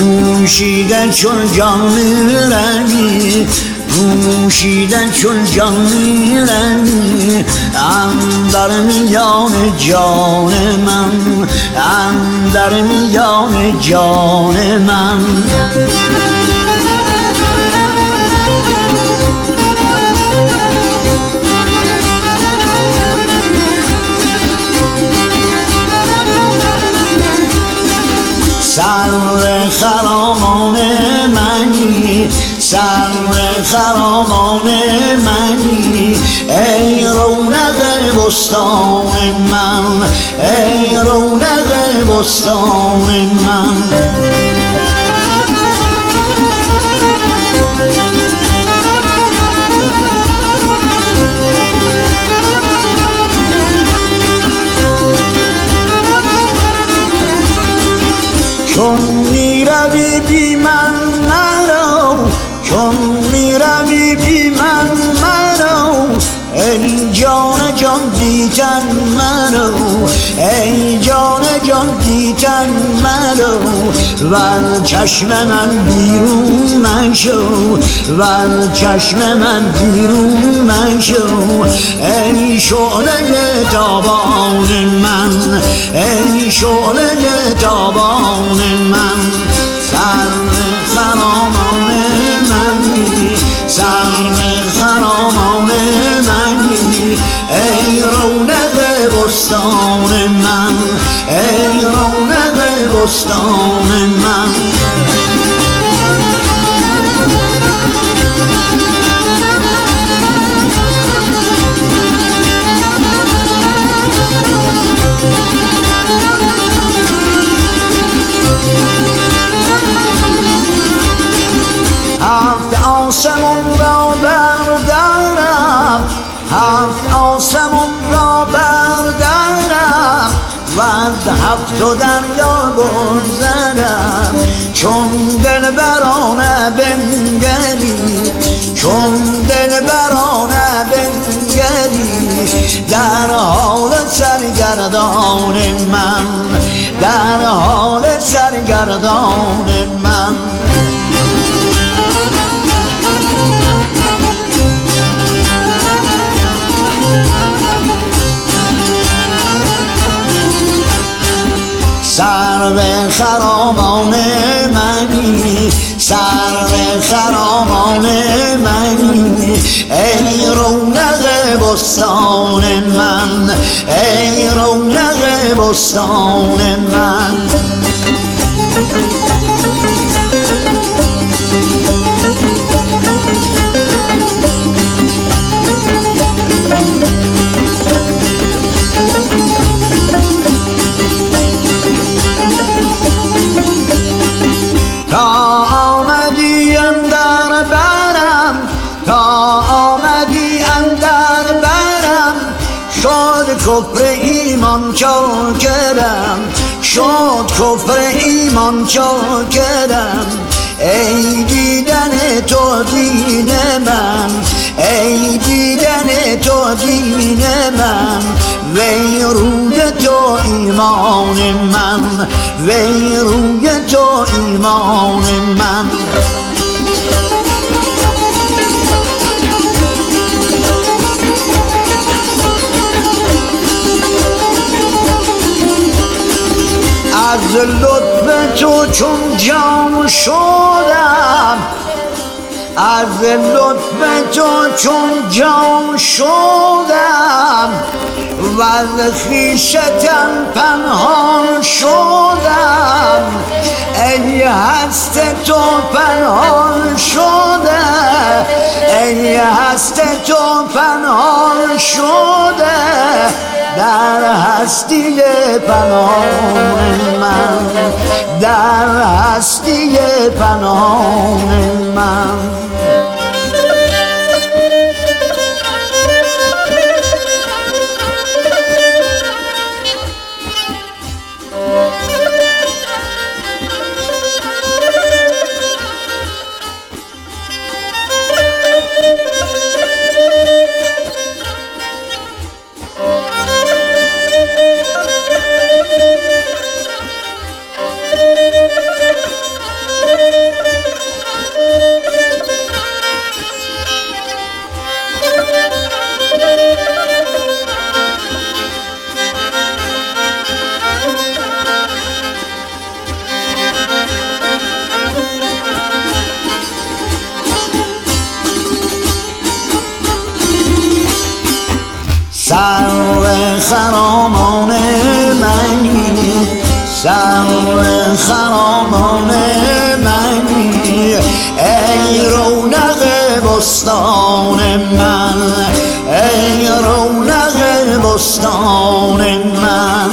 نوشیدن چون جان رنگی، نوشیدن چون جان رنگی، اندر میان جان من، اندر میان جان من. سرو خرامان منی، سرو خرامان منی، ای رونق بستان من، ای رونق بستان من. چون میروی بی من مرو، چون میروی بی من مرو، ای جان جان دیدن مرو، ای جان جان دیدن مرو، ور چشم من بیرون مشو، ور چشم من بیرون مشو، ای شعله تابان من، ای شعله تابان من. سرو خرامان منی، سرو خرامان منی، ای رونق بستان من، ای رونق بستان من. هفت آسمون را بردارم، هفت آسمون را بردارم، وز هفت و دریا گذرم، چون دلبرانه بنگری، چون دلبرانه بنگری، در حال سرگردان من، در حال سرگردان من. سرو خرامان منی، سرو خرامان منی، ای رونق بستان من، ای رونق بستان من. تا آمدی اندر برم، تا آمدی اندر برم، شد کفر ایمان چاکرم، شد کفر ایمان چاکرم. ای دیدن تو دین من، ای دیدن تو دین من، وی روی تو ایمان من، وی روی تو ایمان من. از لطف تو چون جام شدم، از لطف تو چون جام شدم، و از خویشتن پنهان شدم، ای هست تو پنهان شده، ای هست تو پنهان شده، در هستی پنهان من، در هستی پنهان من. سرو خرامان منی، سرو خرامان منی، ای رونق بستان من، ای رونق بستان من.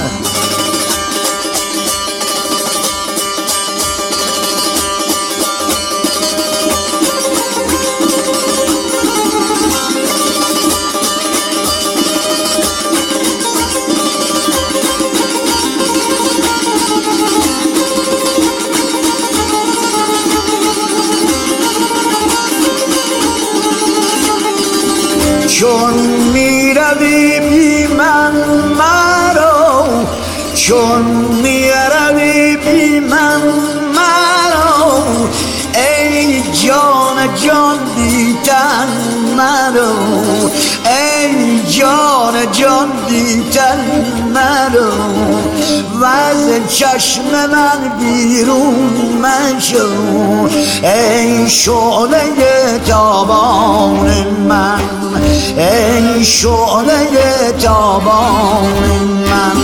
چون میروی بی من مرا، چون میروی بی من مرا، ای جان جان دیدن مرا، ای جان جان دیدن مرا، و از چشم من بیرون مشو، ای شعله تابان من، ای شعله تابان من.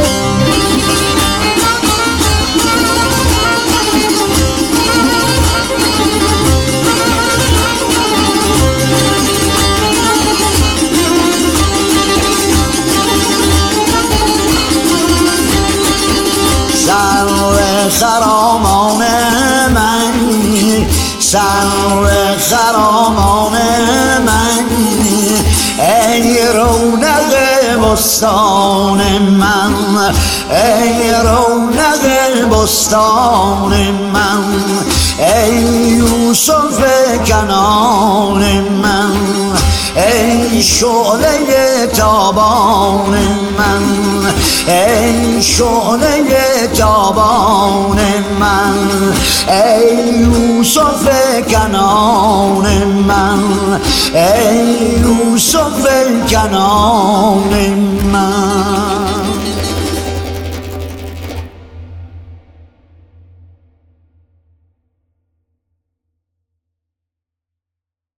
سرو خرامان منی، سرو خرامان منی، ای رونق بستان من، ای رونق بستان من، ای یوسف کنان من، ای شعله تابان من، ای شعله تابان من، ای یوسف کنان من، ای یوسف کنان من.